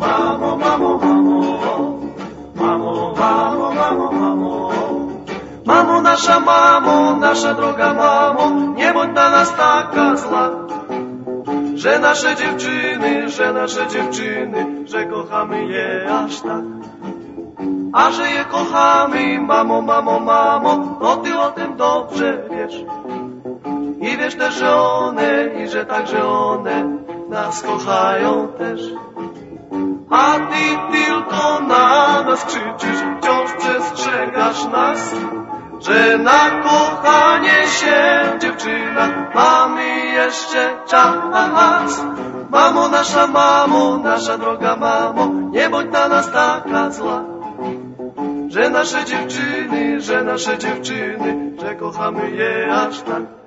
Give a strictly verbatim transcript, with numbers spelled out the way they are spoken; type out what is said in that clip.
mamo, mamo, mamo, mamo, mamo, mamo, mamo. Mamo nasza, mamo, nasza droga mamo, nie bądź na nas taka zła, że nasze dziewczyny, że nasze dziewczyny, że kochamy je aż tak. A że je kochamy, mamo, mamo, mamo, no ty o tym dobrze wiesz. I wiesz też, że one, i że także one nas kochają też. A ty tylko na nas krzyczysz, wciąż przestrzegasz nas, że na kochanie się, dziewczyna, mamy jeszcze czas. Mamo nasza, mamo, nasza droga mamo, nie bądź na nas taka zła, że nasze dziewczyny, że nasze dziewczyny, że kochamy je aż tak.